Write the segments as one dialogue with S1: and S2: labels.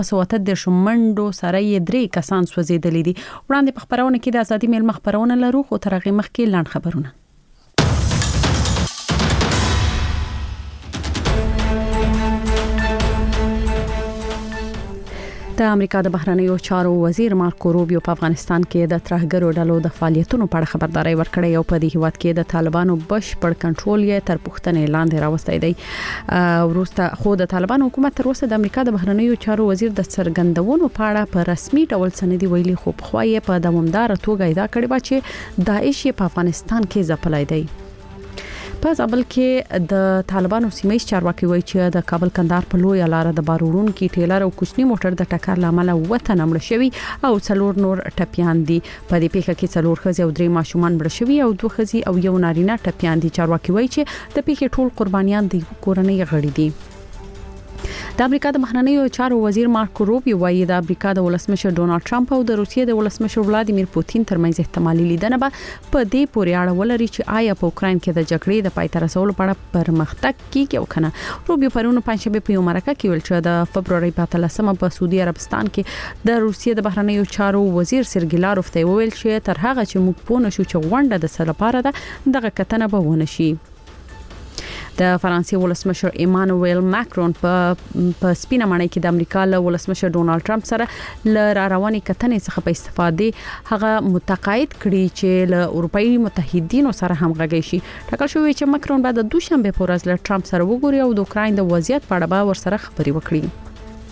S1: سواتد شمنډو سره یې 3 کسان سوځیدلي دي. وړاندې په خبرونه کې د ازادي میل مخبرونه لرو خو تر هغه مخکې لاند خبرونه. د امریکا د بهرنیو چارو وزیر مارکو روبیو په افغانستان کې د ترهګرو ډلو د فعالیتونو په اړه خبرداري ورکړې او په دې هیواد کې د طالبانو بشپړ کنټرول یې تر پوښتنې لاندې راوستي دی. وروسته خو د طالبان حکومت تر اوسه د امریکا د بهرنیو چارو وزیر د څرګندونو په اړه په رسمي ډول سندي ویلي خو په خوایې په دوامدار توګه ادعا کړې و چې داعش په افغانستان کې ځپلای دی. په ځابل کې د طالبانو سیمې چارواکي وایي چې د کابل کندهار په لوی لار د بارورون کې ټیلر او کوچنی موټر د ټکر لامل وته نمړ شوی او 4 نور ټپيان دي. په دې پیښه کې 4 ښځې او 3 ماشومان مړ شوي او 2 ښځې او یو نارینه ټپيان دي. چارواکي وایي چې د پیښې ټول قربانیان د کورنۍ غړي دي. د امریکا د بهرنیو چارو وزیر مارکو روبیو وایي د امریکا د ولسمشر ډونالد ټرمپ او د روسیې د ولسمشر ولادیمیر پوتین ترمنځ احتمالي لیدنه به په دې پورې اړه ولري چې آیا په اوکراین کې د جګړې د پای ته رسولو په اړه پرمختګ کیږي او کنه. روبیو پرون پنځشنبه په یو مرکه کې ویل چې د فبرवरी په 13مه په سعودي عربستان کې د روسیې د بهرنیو چارو وزیر سرګی لاروف ته ویل چې تر هغه چې موږ پوه نشو چې غونډه د څه لپاره ده دغه کتنه به ونه شي. د فرانسې ولسمشر ایمانوئل ماکرون په سپینه ماڼۍ کې د امریکا له ولسمشر ډونالد ټرمپ سره ل رارواني کتنې څخه په استفادې هغه متقاعد کړي چې له اروپאי متحدینو سره همغږي شي. ټاکل شوی چې ماکرون بعد د دوشنبه په ورځ له ټرمپ سره وګوري او د اوکراین د وضعیت په اړه به ورسره خبري وکړي.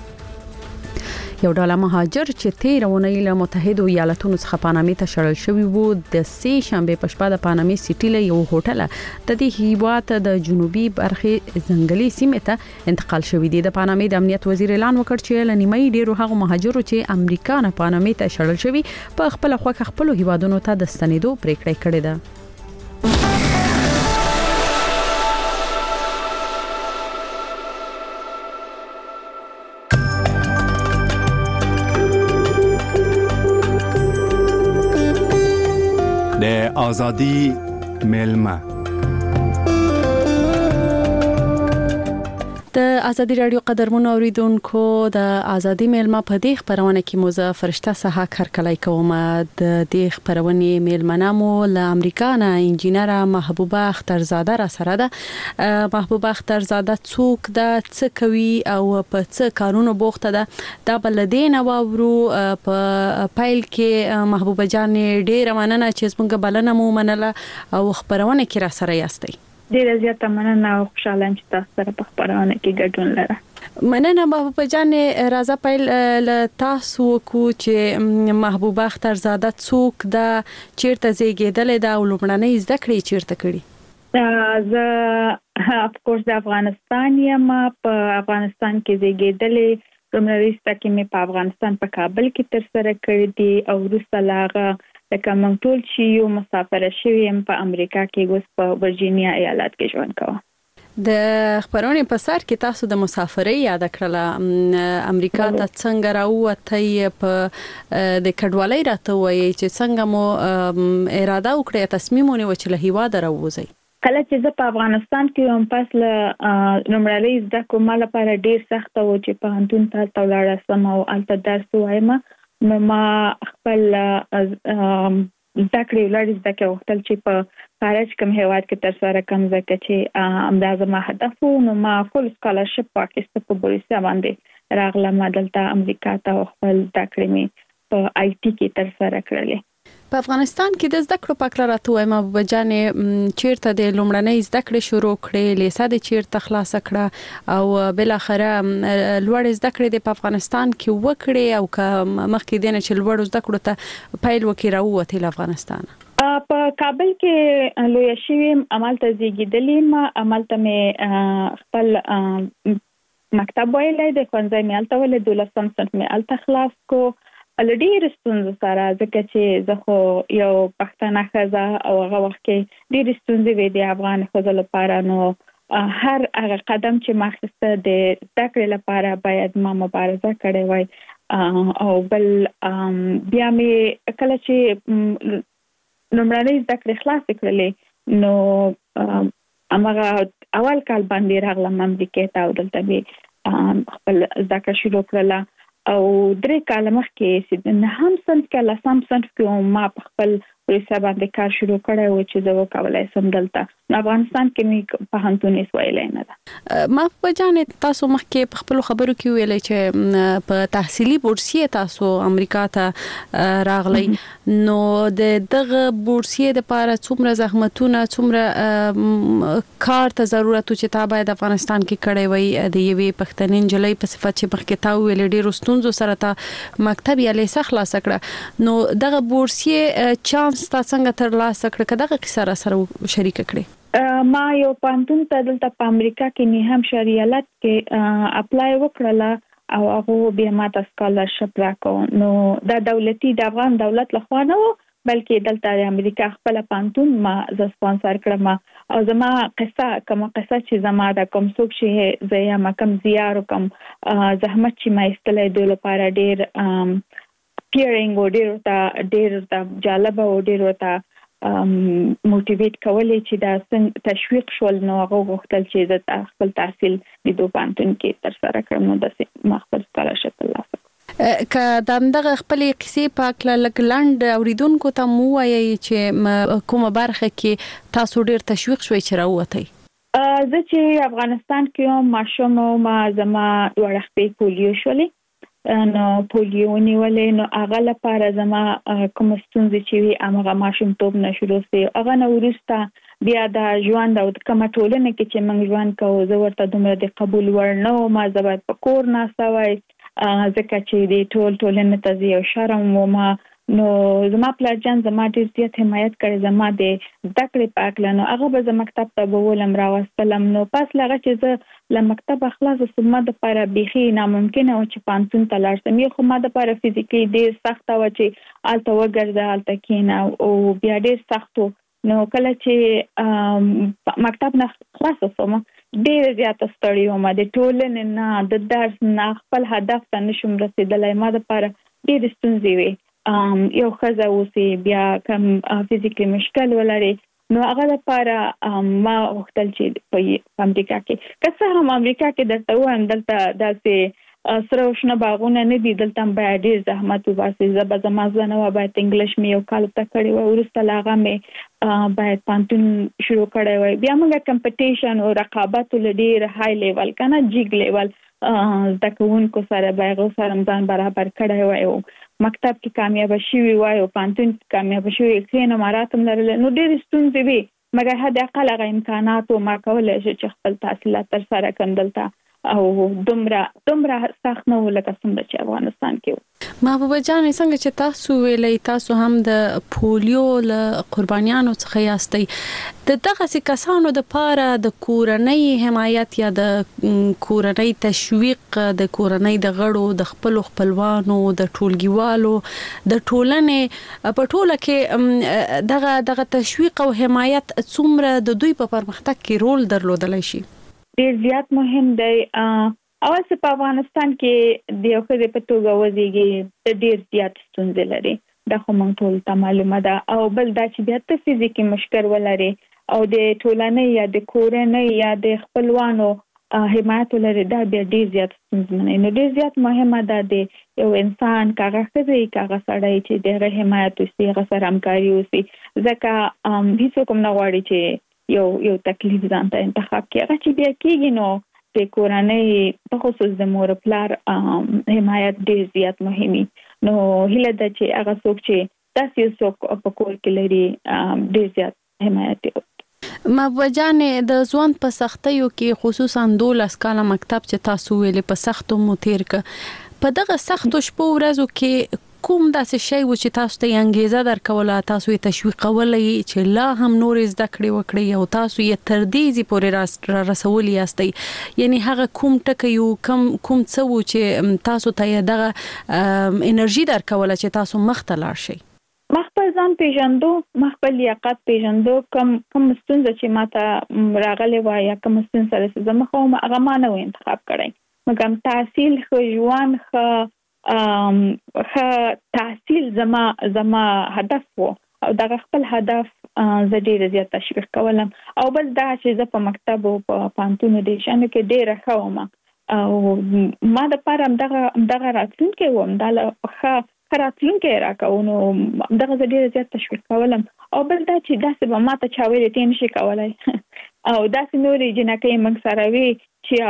S1: یو ډله مهاجر چې تیر اونۍ له متحده ایالاتونو څخه پانامې ته شړل شوی وو د سې شنبه په شپه د پانامې سیټي له یو هوټل د دې هیواد د جنوبي برخې ځنګلي سیمې ته انتقال شوی دی. د پانامې د امنیت وزیر اعلان وکړ چې لنیمې ډیرو هغه مهاجرو چې امریکا نه پانامې ته شړل شوی په خپل خوخه خپل هیوادونو ته د ستنېدو پریکړه کړې ده.
S2: د ازادي میلمه
S1: د ازادي رادیو قدرمن اوریدونکو د ازادي میلمه په دې خبرونه کې موزه فرشته صحه کارکلای کوم. د دې خبرونه میلمنه مو له امریکا نه انجینر محبوبه اخترزاده را سره ده. محبوبه اخترزاده څوک ده، څه کوي او په څه کارونو بوخته ده؟ دا بلدین او په پایل کې محبوبه جان ډیره مننه چې څنګه بلنه مو منله او خبرونه کې را سره یاستئ.
S3: ډیره زیاته مننه او خوشاله یم چې تاسو سره په خبرونه کې ګډون لرم.
S1: مننه محبوبه جان. راځه پیل له تاسو کو چې محبوبه اخترزاده څوک ده، چیرته زیږیدلې ده او لومړنۍ زده کړې چیرته کړې؟
S3: زه اف کورس د افغانستان یم. په افغانستان کې زیږیدلې. لومړنۍ زده کړې مې په افغانستان په کابل کې تر سره کړې دي او وروسته لاغه لکه موږ ټول چې یو مسافر شوی یم په امریکا کې، اوس په ورجینیا ایالت کې ژوند کوم.
S1: د خبرونه په سر کې تاسو د مسافرۍ یاد کړله. امریکا ته څنګه راووتئ؟ په د کډوالۍ راته وایي چې څنګه مو اراده وکړه، تصمیم ونیو چې له هیواده راووځئ؟
S3: کله چې زه په افغانستان کې هم پس له لومړنۍ زده کړو ما لپاره ډیر سخت و چې په هندون ته ولاړم او الته درس وایم. نو ما خپل زده کړې ولر زده کړې وختل چې په خارج کوم هیواد کې تر سره کوم ځکه چې امدازه ما هدف وو. نو ما فول سکالرشپ واخیسته په بوریسیا باندې راغلم دلته امریکا ته خپل زده کړې مې په آی ټي کې تر سره کړلې.
S1: په افغانستان کې د زده کړو په اړه راته وایم محبوبه جان، چیرته د لومړنۍ زده کړې شروع کړې، لیسه د چیرته خلاص کړه او بل اخره لوړ زده کړې په افغانستان کې وکړې او مخکې دینه چې لوړ زده کړو ته پیل وکړي راووتې له افغانستان؟
S3: په کابل کې لوی شوی عملته زیږیدلې. ما عملته مې خپل مکتب ویلې د ښوونځي مې الته ولې 12 سنت مې الته خلاص کو. ډېر ستونزې سره ځکه چې زه خو یو پښتنه ښځه او هغه وخت کې ډېر ستونزې وې د افغان ښځو لپاره. نو هر هغه قدم چې ما اخیسته د زده کړې لپاره باید ما مبارزه کړې وای. او بل بیا مې کله چې لومړنۍ زده کړې خلاصې کړلې نو هماغه اول کال باندې راغلم امریکا ته او دلته مې خپل زده کړه شروع کړله. او 3 کال مخکې چې نه هم صنف کې لا سم صنف کې ما په خپل ریسه باندې کار شروع کړی و چې زه وکولای سم دلته افغانستان کې می په هنتونیس ویلې نه ده.
S1: ما په جانې تاسو مخکې په خپل خبرو کې ویلې چې په تحصیلي بورسیه تاسو امریکا ته راغلی نو دغه بورسیه د لپاره څومره زحمتونه څومره کار ته ضرورت چې تا باید افغانستان کې کړی وي د یوې پښتنې جلۍ په صفت چې مخکې تا ویلې ډېر ستونزو سره تا مکتب یا لیسه خلاص کړه نو دغه بورسیه چانس تا څنګه تر لاسه کړ کداغه کیسه را سره شریک کړې؟
S3: ما یو پانتون ته دلته په امریکا کې نه هم شریالت کې اپلای وکړله او هغه بیا ماته سکالرشپ راکو. نو دا دولتي د افغان دولت لخوا نه بلکې دلته د امریکا خپل پانتون ما ز سپانسر کړم او زما قصه چې زما د کوم څوک شي زیا ما کم زیار کوم زحمت چې ما استلې د لپاره ډیر پیرینګ او ډیر جالب او ډیر وتا موټیویټ کولای چې دا څنګه تشویق شول نو هغه غوښتل چې د خپل تحصیل د دوه پانتون کې تر سره کړم نو د مخبر سکالرشپ ترلاسه
S1: که دغه خپل قصې پاک لګلند اوریدونکو ته مو وایي چې کومه برخه کې تاسو ډیر تشویق شوي چې راووتئ؟
S3: زه چې افغانستان کې ماشوم ما زما ورخپې پولیو شولې نو پولیو نیولې نو هغه لپاره زما کوم ستونزې چې وي هغه ماشوم توپ نشو سي هغه نو ورسته بیا د ژوند او کوم ټولنه کې چې موږ ژوند کوو زه ورته دومره د قبول ورنو ما زبر په کور نه سوي ځکه چې د ټولنه ته یو شرم و ما نو زما پلان زما ډیر زیات حمایت کړي زما د ذکر پاکلنو هغه به زما مکتب ته بولم راوستلم نو پس لغه چې زه ل مکتب اخلاص سمه د لپاره بيخي ناممکن او چې پانتون تلار سمي خو ما د لپاره فزیکي ډیر سخت و چې الته وګرځه الته کینا او بیا ډیر سختو نو کله چې مکتب نه خلاص وسم ډیر زیات ستړی وم د ټولنې نه د درس نه خپل هدف ته نشم رسیدلای ما د لپاره ډیر ستونزې وي یو خزه اوسې بیا کم فزیکلی مشکل ولري نو هغه لپاره ما وختل چې په امریکا کې که هم امریکا کې درته وایم دلته داسې سره وشنه باغونه نه دي دلته باید ډیر زحمت وباسي زما ځنه و باید انګلیش مې یو کال ته کړی و ورسته لاغه مې باید پانتون شروع کړی و بیا موږ کمپټیشن او رقابت ډیر های لیول کنه جیګ لیول د کوونکو سره باغ سره ځان برابر کړی و مکتب کې کامیاب شوی وای او پانتون کې کامیاب شوی کینه مراتب لرل نو ډېر ستونزې وي مګر هدا اقل غو امکانات او ما کولای شي چې خپل تحصیلات تر سره کندلتا او دومره سخت نه ولکه څنګه چې افغانستان کې
S1: محبوبه جان څنګه چې تاسو ویلې تاسو هم د پولیو له قربانیانو څخه یاستئ دغه کسانو د پاره د کورنۍ حمایت یا د کورنۍ تشویق د کورنۍ د غړو د خپلوانو د ټولګیوالو د ټولنې په ټوله کې دغه تشویق او حمایت څومره د دوی په پرمختګ کې رول درلودلی شي؟
S3: ډیر زیات مهم دی اول څه په افغانستان کې د یو خدای په توګه وځيږي ډیر زیات ستونزې لري دا خو موږ ټول ته معلومه ده او بل دا چې بیا ته فزیکي مشکل ولري او د ټولنې یا د کورنۍ یا د خپلوانو حمایت لري دا بیا ډیر زیات ستونزمن نو ډیر زیات مهمه ده د یو انسان کاغه خزي کاغه سړی چې د حمایت وسي هغه سره همکاري وسي ځکه هیڅ کوم نه غواړي چې یو تکلیف ځان ته انتخاب کړي هغه چې بیا کېږي نو د کورنۍ په خصوص د مور پلار حمایت ډیر زیات مهمي نو هله د چې هغه څوک چې تاسو څوک په کور کې لري ډیر زیات حمایت
S1: مبوجانې د ځوان په سختیو کې خصوصا 12 کاله مکتب چې تاسو ویلې په سختو متیر ک په دغه سختو شپو ورځو کې کوم داسې شی و چې تاسو ته انګیزه درکوله تاسو یې تشویقولې چې لا هم نور زده کړې وکړي او تاسو یې تر دې پورې رسولي یاستئ یعنی هغه کوم ټکی یو کوم څه و چې تاسو ته دغه انرژي درکوله چې تاسو مخ ته لاړ شئ؟
S3: مخبل ځان پیژندو مخبل لیاقت پیژندو کوم ستونزه چې ماته راغلي وای یا کوم ستونزه سره زما خو هغه ما نه انتخاب کړی مګم تحصیل خو ژوند خو تحصیل زما هدف وو او دا خپل هدف زه ډیر زیات تشویق کولم او بل دا چې زه په مکتب او په پانتون دي شنه کې ډیر خومه او ما د پاره دغه راتلونکي وم د راتلونکي راکونو دغه ډېر زیات تشویق کولم او بل دا چې داسې به ماته چا ویلې ته نشي کولای او داسې نورې جنکې موږ سره وي چې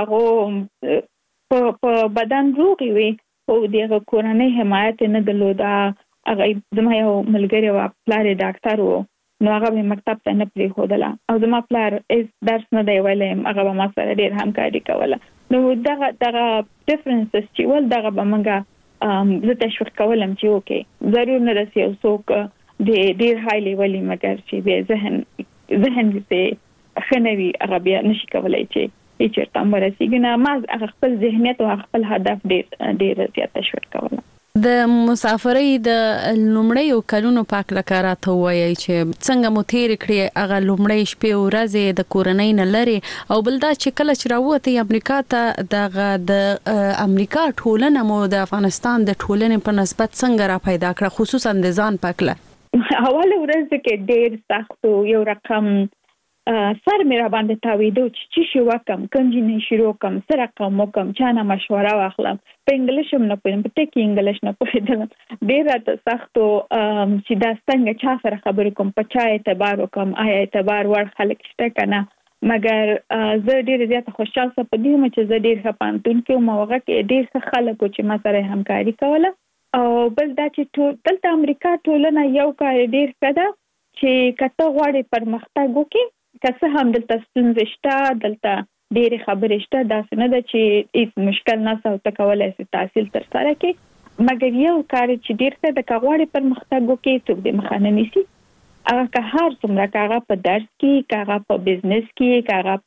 S3: هغه په بدن روغې وي او دغه کورنۍ حمایت نه درلوده. هغه زما یو ملګری و پلار ډاکټر و نو هغه به مکتب ته نه پرېښودله او زما پلار درس نه دی ویلی هغه به ما سره ډېر همکاري کوله. نو دغه ډیفرنسز چې ول دغه به موږ زه تشویق کولم چې اوکې ضرور نه رسي او څوک ډېر های لیولي مګر چې به ذهن دې خنوي هغه بیا نشي کولای چې چیرته مرسیږي نه. ما خپل ذهنیت او خپل هدف ډېر زیات تشویق کولم.
S1: د مسافرۍ د لومړیو کلونو پاک لکه راته وایي چې څنګه مو تیر کړی هغه لومړی شپې او ورځې د کورنۍ نه لري او بل دا چې کله چې راوته امریکا ته د امریکا ټولنه مو د افغانستان د ټولنې په نسبت څنګه را پیدا کړه خصوصا د ځان پاکله؟
S3: اول ورځ کې ډېر سخت یو رقم سر مې را باندې تاویدو چې شي وکم کنجنې شروع کوم سره کوم کوم چانه مشوره واخلم په انګلیش هم نه پوهیم په ټکی انګلیش نه پوهیدم ډېر راته سختو چې دا څنګه چا سره خبرې کوم په چا اعتبار وکم آیا اعتبار ور خلک شته کنه مګر زه ډېر زیات خوشاله سم په دې چې زه ډېر خپانتون کې موغه کې ډېر څه خلک چې ما سره همکاري کوله او بل دا چې دلته امریکا ټولنه یو کار ډېر کړه چې کته غواړي پرمختګ وکړي که څه هم دلته ستونزې شته دلته ډېرې خبرې شته داسې نه ده چې هیڅ مشکل نشته او ته کولی شې تحصیل ترسره کړې مګر یو کار چې ډېر ښه ده که غواړې پرمختګ وکړې څوک دې مخه نه نیسي هغه که هر څومره که هغه په درس کې که هغه په بزنس کې که هغه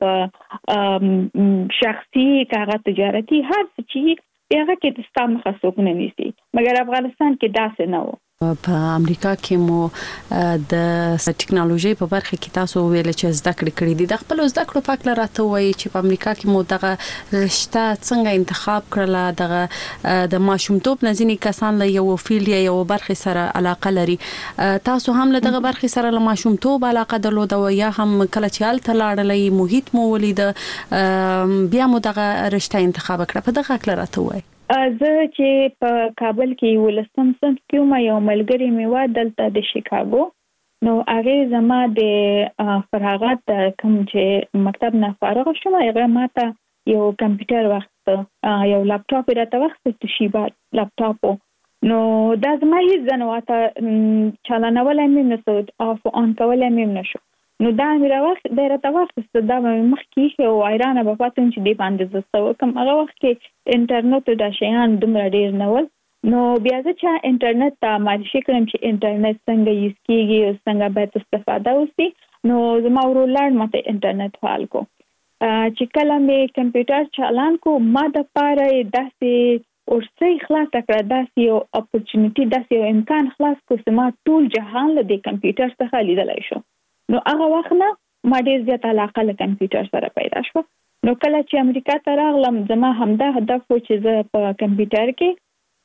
S3: په شخصي که هغه تجارتي هر څه چې هغه کې ستا مخه څوک نه نیسي مګر افغانستان کې داسې نه و.
S1: په امریکا کې مو د ټکنالوژي په برخه کې تاسو ویل چې زده کړې کړې دي د خپل زده کړو په اړه راته وایي چې په امریکا کې مو دغه رشته څنګه انتخاب کړله دغه د ماشومتوب نزنی کسان له یو فیلډ یا یو برخه سره علاقه لري تاسو هم له دغه برخه سره له ماشومتوب علاقه درلوده یا هم کله چې الته لاړلې محیط مو ولید بیا مو دغه رشته انتخاب کړه په دغه اړه راته وایي؟
S3: زه چې په کابل کې ولستم صنف کې یو ملګری مې و دلته د شیکاګو نو هغه زما د فراغت کوم چې مکتب نه فارغ شوم هغه ماته یو کمپیوټر وخت یو لپټاپ راته وخت توشیبا لپټاپ نو دا زما هیڅ ځنواته چالانول مې نسود اف اون کول مې نشو نو دا مې راوخت د راته وخت دا مخ کې او ایران په پاتون چې دی باندې زسته کوم هغه وخت کې انټرنیټ د شیان دومره ډیر نه ول نو بیا چې انټرنیټ ته معرفي کړم چې انټرنیټ څنګه یوز کیږي او څنګه باید استفاده وشي نو زما ورولار ماته انټرنیټ فعال کو چې کله مې کمپیوټر چالان کو ما د پاره داسې ورسې خلاص کړه داسې یو اپورچونټی داسې یو امکان خلاص کو چې ما ټول جهان له دې کمپیوټر څخه لیدلای شو نو هغه وخت نه ما ډېر زیات علاقه له کمپیوټر سره پیدا شو نو کله چې امریکا ته راغلم زما همدا هدف و چې زه په کمپیوټر کې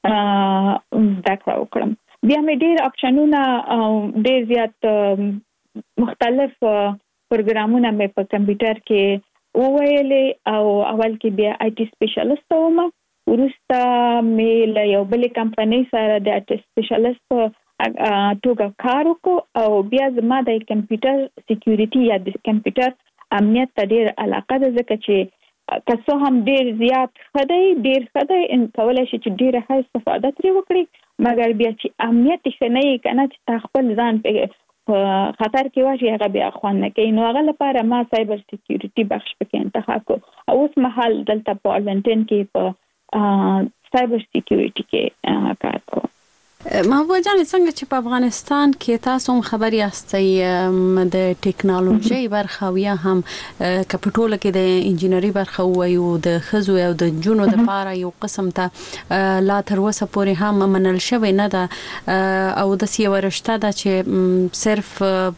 S3: زده کړه وکړم بیا مې ډېر اپشنونه ډېر زیات مختلف پروګرامونه مې په کمپیوټر کې وویلې او اول کې بیا آی ټي سپیشلیست وم وروسته مې له یو بل کمپنۍ سره د آی ټي سپیشلیست توګه کار وکړ او بیا زما د کمپیوټر سکیورټي یا د کمپیوټر امنیت ته ډېر علاقه ده ځکه چې که څه هم ډېر زیات ډېر ښه دی کولی شي چې ډېره ښه استفاده ترې وکړي مګر بیا چې امنیت ښه نه وي که نه چې تا خپل ځان په خطر کې واچي هغه بیا خوند نه کوي نو هغه لپاره ما سایبر سکیورټي بخش پکې انتخاب کړو او اوس مهال دلته په آرلنټن کې په سایبر سکیورټي کې کار کوم.
S1: محبوبه جان څنګه چې په افغانستان کې تاسو هم خبر یاستئ د ټکنالوژي برخه یا هم کپټول کې د انجینری برخه وایو د خزو او د جنونو د لپاره یو قسم ته لا تر اوسه پورې هم منل شوی نه ده او د سی ورشته ده چې صرف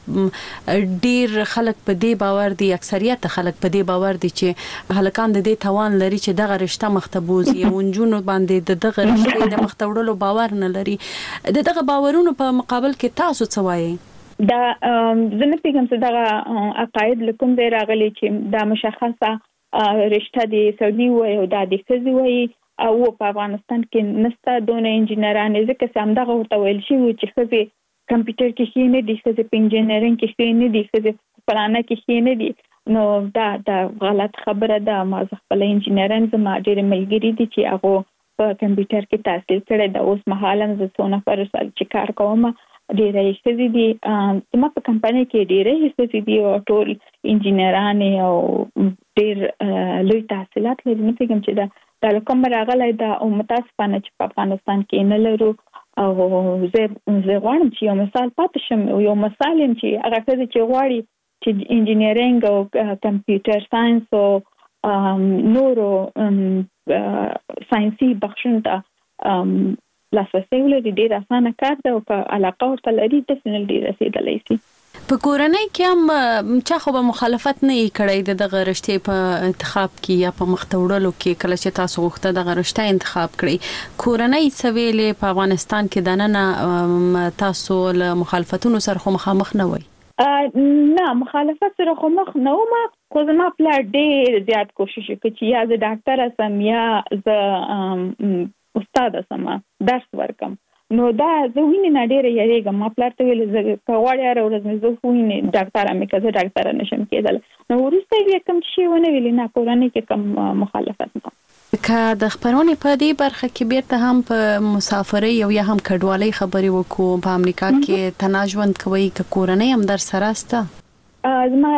S1: ډیر خلک په دې باور دي اکثریت خلک په دې باور دي چې هلکان د دې توان لري چې دغه رشته مختبوزي او جنونو باندې دغه رشته د مختوړلو باور نه لري دغه باورونو په مقابل کې تاسو څه وایي؟
S3: دا زه نه پیږم چې دغه عقاید لکوم دی راغلي چې دا مشخصه رشته دي سعودي وي او د خزي وي او په افغانستان کې نستا دونه انجینران ځکه چې همدغه ورته ویل شي چې خزي کمپیوټر کې شي نه دي خزي په انجینرینګ کې شي نه دي خزي پلانه کې شي نه دي نو دا غلط خبره ده. ما خپل انجینران زما ډېر ملګری دي چې هغه په کمپیوټر کې تحصیل کړی د اوس مهاله زه څونه پر سال چې کار کوم ډېرې ستې دي زما په کمپنۍ کې ډېرې ستې دي او ټول انجینران او ډېر لوی تحصیلات لري. نو پیغام چې دا کوم راغلی دا او متاسفانه چې په افغانستان کې نه لرو او زه غواړم چې یو مثال پاتې شم یو مثال چې هغه څه چې غواړي چې انجینرینګ او کمپیوټر ساينس او نورو ساينسي بخښنه ته لاسرسي ولري ډېر اسانه کار ده او په علاقه ورته لري د سنل ډېر رسیدلی شي.
S1: په کورنۍ کې هم چا خو به مخالفت نه کړی دغه رشتې په انتخاب کې یا په مختوړلو کې کله چې تاسو غوښته دغه رشتې انتخاب کړی کورنۍ سویلې په افغانستان کې دننه تاسو له مخالفتونو سره خو مخامخ نه وای؟
S3: نه مخالفت سره خو مخ نه ومه خو زما پلار ډېر زیات کوشش وکړ چې یا زه ډاکټر سم یا زه استاد سم درس ورکم. نو دا زه وینې نه ډېر یریږم. ما پلار ته ویل زه کواړی هر ورځ مې زه وینې ډاکټر مې کزه ډاکټر نشم کېدل. نو وروسته یې کوم شی ونه ویل نه کورنۍ کې کوم مخالفت نه.
S1: که د خبرونې په دې برخه کې بیرته هم په مسافرۍ او یا هم کډوالۍ خبرې وکړو په امریکا کې تناژوند کوي که کورنۍ هم در سره سته؟
S3: زما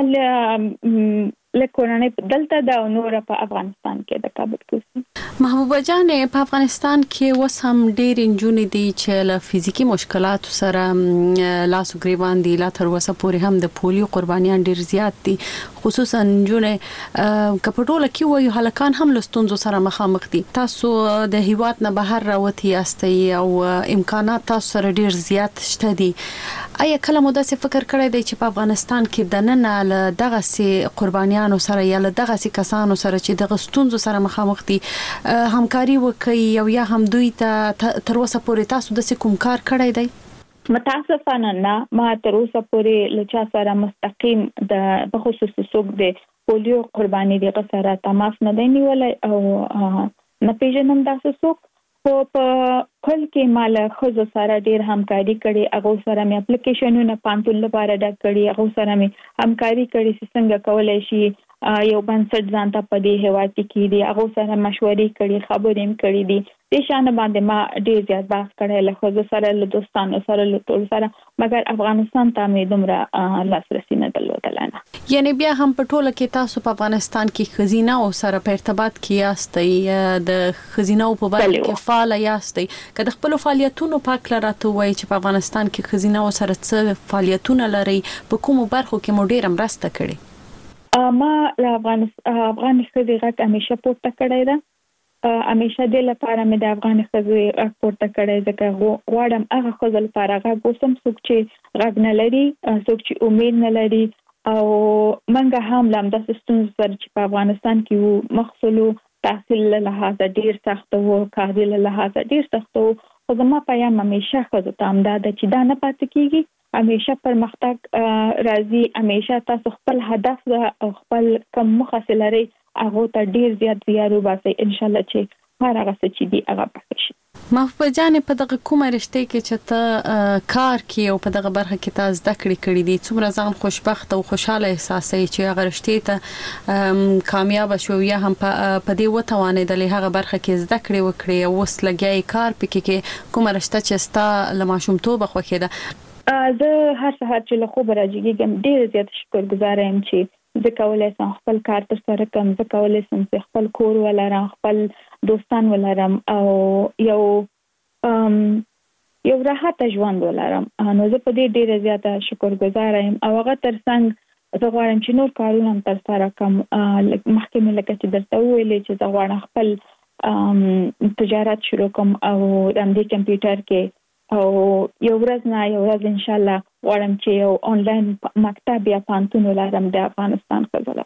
S3: له کورنۍ دلته دا نور په افغانستان کې د کابل کې.
S1: محبوبه جان په افغانستان کې اوس هم ډېر انجونې دي چې له فزیکی مشکلاتو سره لاس ګریوان دي. لا تر اوسه پورې هم د پولیو قربانیان ډېر زیات دي خصوصا انجونې کپټوله کې وایي هلکان هم له ستونزو سره مخامخ دي. تاسو د هیواد نه بهر راوتی یاستئ او امکانات تاسو سره ډېر زیات شته دي. آیا کله مو داسې فکر کړی دی چې په افغانستان کې دننه له دغه سي قربانیانو سره یا له دغه سي کسانو سره چې دغه ستونزو سره مخامخ دي همکاري وکړي او یا هم دوی ته تر اوسه پورې تاسو د کوم کار کړی دی؟
S3: متاسفانه نه ما تر اوسه پورې لچا سره مستقیم د بخصوص سوق د پولیو قرباني دغه سره تماس نه دی نیولای او نه پیژنم داسې سوق. خو په کل کې مال خزو سره ډیر همکاري کړي. هغه سره مې اپلیکیشنونه پانتون لپاره ډک کړي. هغه سره مې همکاري کړي چې څنګه کولای شي یو بنسټ ځان ته په دې هیواد کې دي. هغه سره مشورې کړي خبرې هم کړي دي. د شان باندې ما ډیر زیات بحث کړی له خزو سره له دوستانو سره له ټول سره مګر افغانستان ته مې دومره لاسرسي نه درلودل.
S1: یعنی بیا هم په ټوله کې تاسو په افغانستان کې خزینه او سره په ارتباط کې یاستئ د خزینه او په برخه کې فعال یاستئ. که د خپل فعالیتونو پاک لراته وای چې په افغانستان کې خزینه او سره څه فعالیتونه لري په کومو برخو کې مو ډیر مرسته کړي؟
S3: ما له افغان خزي غږ همیشه پورته کړی ده. همیشه د لپاره مې د افغان خزي غږ پورته کړی ځکه غواړم هغه خزل لپاره غږ وسم څوک چې غږ نه لري څوک چې امید نه لري او منګه هم لم د ستونزې سره چې په افغانستان کې مخصلو تحصیل له لحاظه ډیر سخت وو کاري له لحاظه ډیر سخت وو. خو زما پیغام همیشه خزو ته امداد چې دا نه پاتې کیږي. همیشه پرمختګ راځي. همیشه تاسو خپل هدف او خپل کوم مخه لري هغه ته ډیر زیات زیارو باسي ان شاء الله چې هر هغه څه چې دی هغه پاتې شي.
S1: محبوبه جان په دغه کومه رشته کې چې ته کار کوي او په دغه برخه کې تاسو زده کړې دي څومره ځان خوشبخت او خوشاله احساسوي چې هغه رشته ته کامیاب شو یا هم په دې وتوانېدل هغه برخه کې زده کړې وکړي او وس لګي کار پکې کې کومه رشته چې ستا لماشومتوب خوښه ده؟
S3: زه هر سهار چې له خوب راځم ډیر زیات شکرګزار یم چې زه کولای شم خپل کار تر سره کوم. زه کولای شم چې خپل کور ولرم خپل دوستان ولرم او یو راحت ژوند ولرم. نو زه په دې ډیره زیاته شکرګزار یم او هغه ترڅنګ زه غواړم چې نور کارونه هم تر سره کوم. مخکې مې لکه چې درته ویلې چې زه غواړم خپل تجارت شروع کوم او د دې کمپیوټر کې او یو ورځ ان شاء الله غواړم چې یو آنلاین مکتب یا پانتون ولرم د افغانستان خزو لپاره.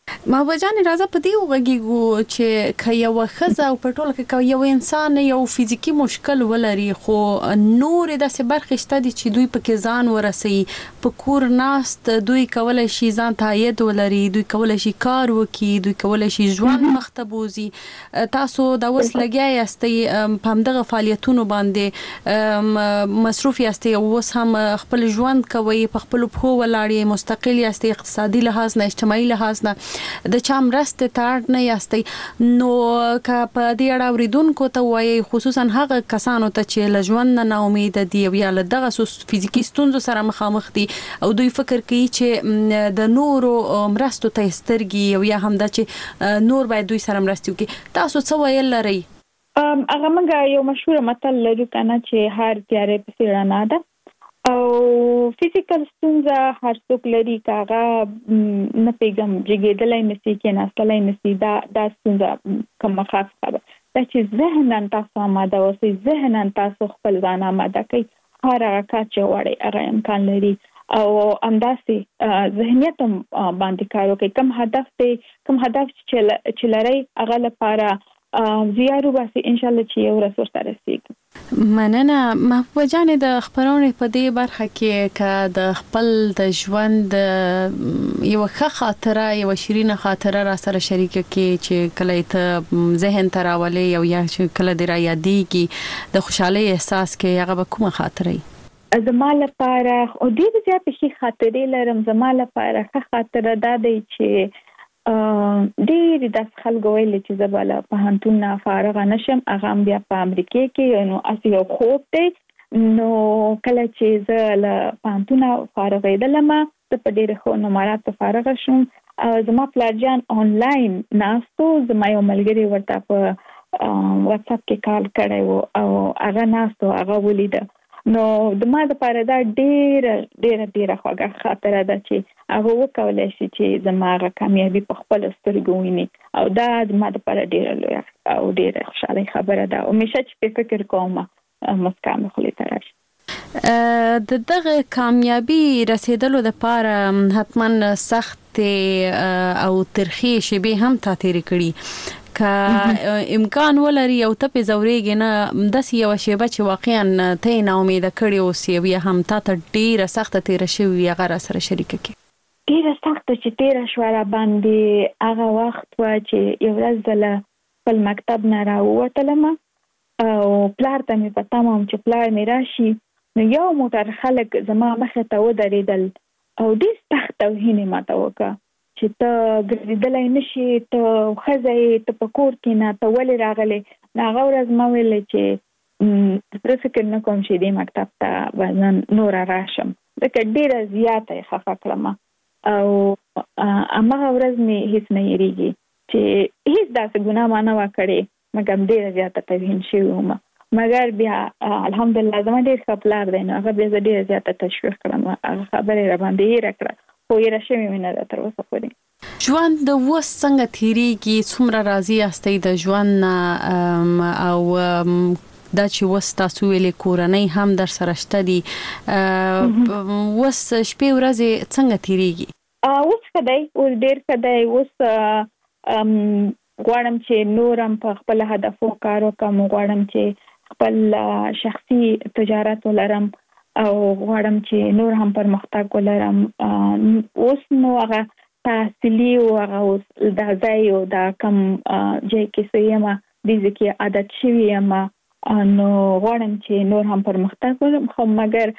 S1: محبوبه جان راځه په دې وغږیږو چې که یو ښځه او په ټوله کې یو انسان یو فزیکی مشکل ولري خو نور داسې برخې شته دي چې دوی پکې ځان ورسي په کور ناست دوی کولای شي ځان ته عاید ولري دوی کولای شي کار وکړي دوی کولای شي ژوند مخته بوزي تاسو دا اوس لګیا یاستئ په همدغه فعالیتونو باندې مصروف یاستئ اوس هم خپل ژوند کوي په خپل پښو ولاړ مستقل یاستئ اقتصادي لحاظ نه اجتماعي لحاظ نه د چا مرسته ته اړ نه یاستئ نو که په دې اړه اوریدونکو ته وایي خصوصا هغه کسانو ته چې له ژوند نه امید دي یا له دغه فزیکی ستونزو سره مخامخ دي او دوی فکر کوي چې د نورو مرستو ته سترګي او یا هم دا چې نور باید دوی سره مرستي وکړي تاسو څه ویل لري
S3: هغه موږ یو مشهور متل لرو کنه چې هر تیارې پسې رڼا ده او فزیکل ستونزه هر څوک لري کاغه نه پیغام جګېدلای نشي کې ناستلای نشي دا ستونزه کوم خاصه ده چې ذهنن تاسو آماده اوسئ ذهنن تاسو خپل ځان آماده کړئ هر هغه کار چې وړي هغه امکان لري او همداسې ذهنیت باندې کار وکړئ کوم هدف چې لري هغه لپاره زیارو باسي ان شاء الله چې یو رسول سره رسیږي
S1: مننه محبوبه جان د خبرونې په دې برخه کې که د خپل د ژوند یو ښه خاطره یو شیرینه خاطره را سره شریک کې چې کله ته ذهن ته راولي او یا چې کله دې را یادېږي د خوشحالۍ احساس کې هغه به کومه خاطره
S3: زما لپاره او ډېر زیات شي خاطرې لرم زما لپاره ښه خاطره دا دی چې ډېر د خلکو ویل چې زباله په هانتون نه فارغ نشم هغه بیا په امریکا کې نو اسی یو خوب دی نو کله چې زه له هانتون فارغېدلم زه په ډېر خو نمرات فارغ شوم زما پلاجان آنلاین ناستو زما یو ملګری ورته په واتس اپ کې کال کړی او هغه ناستو هغه ولیده نو د ما لپاره دا ډېر خوږه خاطره ده چې هغه وکولای شي چې زما کامیابی په خپل سترګو ویني او دا د ما لپاره ډېر لوی او ډېر خوشاله خبره ده او مشه چې فکر کوم مسکا مې خولې ته راشي
S1: د دغه کامیابی رسیدلو لپاره حتما سخت او ترخی شیبې هم تا تیرې کړي که امکان ولري او ته په زورېږي نه داسې یو شیبه چې واقعا ته نه امیده کړې اوسې یا هم تا ته ډېره سخته تیره شوې هغه را سره شریکه کړي
S3: ډېره سخته چې تیره شوه را باندې هغه وخت و چې یو ورځ زه له خپل مکتب نه راووتلم او پلار ته مې په تمه وم چې پلار مې راشي نو یو موټر خلک زما مخې ته ودرېدل او ډېر سخت توهین یې ماته وکړه چې ته ګرځېدلی نشي ته ښځه یې ته په کور کې نه ته ولې راغلې نو هغه ورځ ما ویل چې زه فکر نه کوم چې دې مکتب ته به نوره راشم ځکه ډېره زیاته یې خفه کړم او هماغه ورځ مې هیڅ نه هېرېږي چې هیڅ داسې ګناه ما نه وه کړې مګر ډېره زیاته توهین شوې وم مګر بیا الحمدلله زما ډېر ښه پلار دی نو هغه بیا زه ډېره زیاته تشویق کړم هغه خبرې را باندې هېره کړه خو یې را شوې مې نه ده تر اوسه پورې
S1: ژوند اوس څنګه تیریږي څومره راضي یاستئ د ژوند نه او دا چې اوس تاسو ویلې کورنۍ هم در سره شته دي اوس شپې ورځې څنګه تیریږي
S3: اوس ښه دی اوس ډېر ښه دی اوس غواړم چې نورم په خپل هدفو کار وکړم غواړم چې خپل شخصي تجارت ولرم او غواړم چې نور هم پرمختګ ولرم اوس نو هغه تحصیلي او هغه اوس د ځای او د کم ځای کې سیم د ځکه عادت شوی یم نو غواړم چې نور هم پرمختګ وکړم خو مګر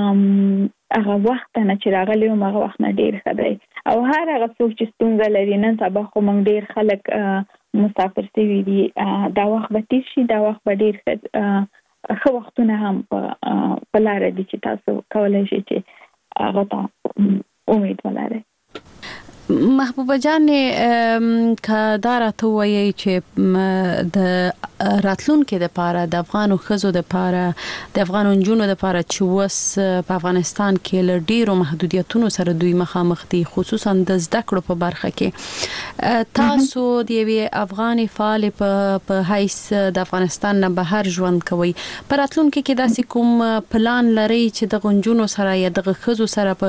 S3: هغه وخت نه چې راغلی وم هغه وخت نه ډېر ښه دی او هر هغه څوک چې ستونزه لري نن سبا خو موږ ډېر خلک مسافر سوي دي دا وخت به تېر شي دا وخت به ډېر ښه وختونه هم په لاره دي چې تاسو کولی شئ چې هغه ته امید ولرئ
S1: محبوبه جان که دا راته وایي چې د راتلونکي لپاره د افغانو ښځو لپاره د افغانو نجونو لپاره چې اوس په افغانستان کې له ډیرو محدودیتونو سره دوی مخامخ دي خصوصا د زده کړو په برخه کې تاسو د یوې افغاني فعال په حیث د افغانستان نه بهر ژوند کوي په راتلونکي کې داسې کوم پلان لري چې د نجونو سره یا د ښځو سره په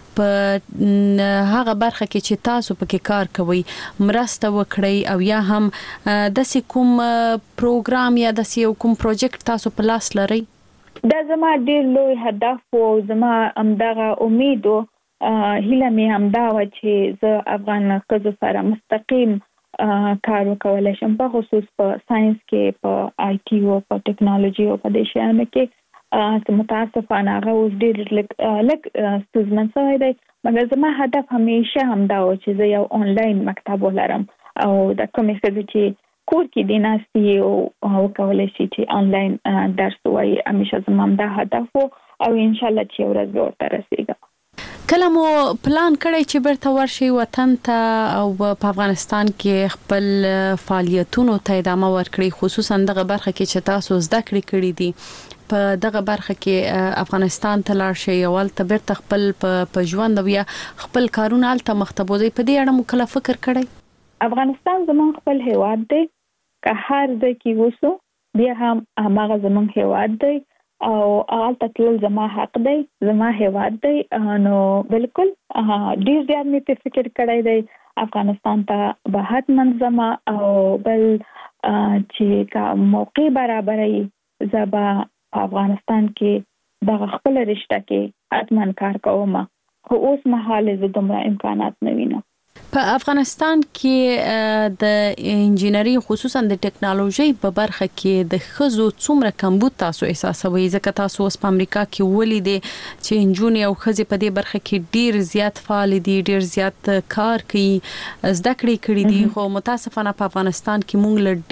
S1: په هغه برخه کې چې تاسو پکې کار کوئ مرسته وکړي او یا هم د کوم پروګرام یا د کوم پروجیکټ تاسو په لاس لرئ؟
S3: دا زما ډیر لوی هدف او زما همدغه امید او هیله مې همدا و چې زه افغان ښځو سره مستقیم کار وکولای شم، په خصوص په ساينس کې، په آی ټي او په ټیکنالوژي او په دې شیانو کې متاسفانه هغه اوس ډیر لږ ستونزمن شوی دی، مګر زما هدف همیشه همدا و چې زه یو آنلاین مکتب ولرم او د کومې ښځې چې کور کې دي ناستي او وکولای شي چې آنلاین درس وایي، همیشه زما همدا هدف او ان شاء الله چې ورځ به ورته رسیږم.
S1: کله مو پلان کړی چې برته ورشي وطن ته او په افغانستان کې خپل فعالیتونو ته ادامه ورکړي، خصوصا دغه برخه کې چې تاسو زده کړې دي په دغه برخه کې افغانستان ته لاړ شئ او ته برته خپل په ژوند بیا خپل کارونه الته مختبوزي، په دې اړه مو کله فکر کړی؟
S3: افغانستان زمون خپل هیواد دی، که هر ځای کې وسو بیا هم هغه زمون هیواد دی او آلته تل زما حق دی، زما هیواد دی، نو بالکل ډیر زیات مې په فکر کړی دی افغانستان ته به حتما زما او بل چې کا موقع برابرې زبا افغانستان کې د خپل رشتہ کې حتما کار کوم، خو اوس مهال زه دومره امکانات نه وینم.
S1: په افغانستان کې د انجینری خصوصا د ټیکنالوژي په برخه کې د ښځو څومره کمبود تاسو احساسوي؟ ځکه تاسو اوس په امریکا کې ولیدې چې انجونې او ښځې په دې برخه کې ډیر زیات فعال دي، ډیر زیات کار کوي، زده کړې کړې دي، خو متاسفانه په افغانستان کې موږ له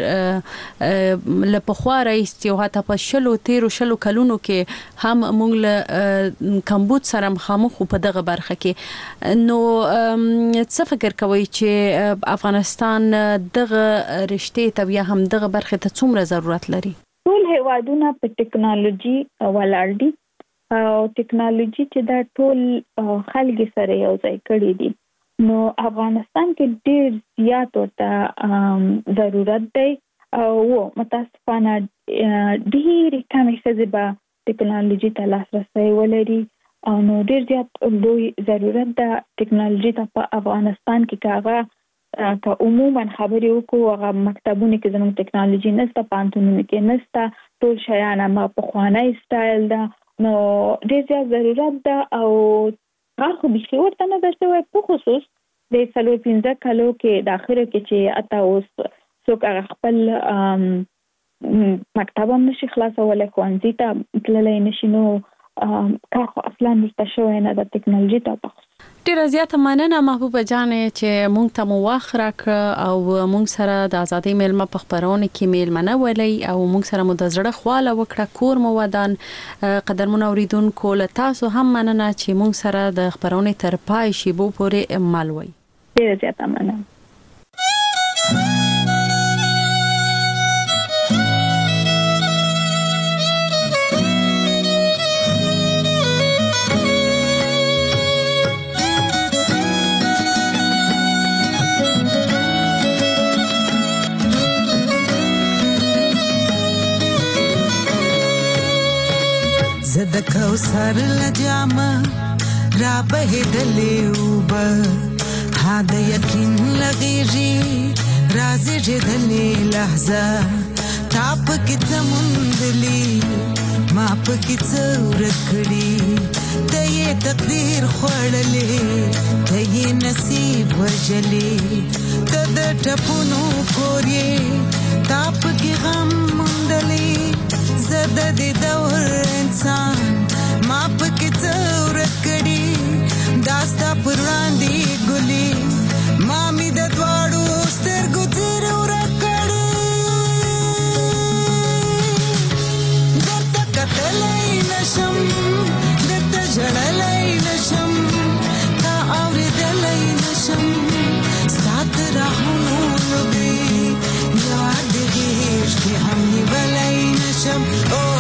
S1: ډیر له پخوا راځي او حتی په 13 کلونو کې هم موږ له کمبود سره مخامخ په دغه برخه کې. نو څه فکر کوي چې افغانستان دغه رشتې ته یا هم دغه برخه ته څومره ضرورت لري؟
S3: ټول هیوادونه په ټیکنالوژي ولاړ دي او ټیکنالوژي چې دا ټول خلک سره یو ځای کړي دي، نو افغانستان کې ډیر زیات ورته ضرورت دی او متاسفانه ډیر کم ښځې به ټیکنالوژي ته لاسرسي ولري او نو ډیر زیات لوی ضرورت ده ټیکنالوژي ته په افغانستان کې که عموما خبرې وکړو هغه مکتبونه کې زموږ ټیکنالوژي نشته، پانتونونه کې نشته، ټول شیان ما په خوانی سټایل ده، نو ډیر زیات ضرورت ده او هغه خو به ورته نه ده شوی، په خصوص د 15 کالو کې د اخره کې چې اته اوس څوک هغه خپل مکتب هم نشي خلاصولی، ښوونځي ته تللی نشي، نو کار خو اصلا نشته شوی نه د ټیکنالوژي ته.
S1: ډیره زیاته مننه محبوبه جانې چې مونږ ته مو وخت راکړ او مونږ سره د ازادۍ میلمه په خبرونه کې میلمنه ولې او مونږ سره مو د زړه خواله وکړه، کور مو ودان. قدرمن اوریدونکو له تاسو هم مننه چې مونږ سره د خبرونه تر پای شیبو پورې مل وي.
S3: ډیره زیاته مننه.
S4: زد کوثر لجامه را بهدلې وب ها د یقین لغیږي رازي جدلې لحظه تاپ کې تمندلې ما پکې څور کړې ته یې تقدیر خړلې ته یې نصیب وجلې ته د ټپونو کورې تاپ کې غم مندلې زده د دور انسان ما پکې څور کړې داستا پر وړاندې ګلې ما می د دواړو سترګو تیر ور کړې دته کتلای نشم دته جړلای نشم تا اورېدلای نشم سات راهونو لګي یاد دې چې هم نیولای نشم.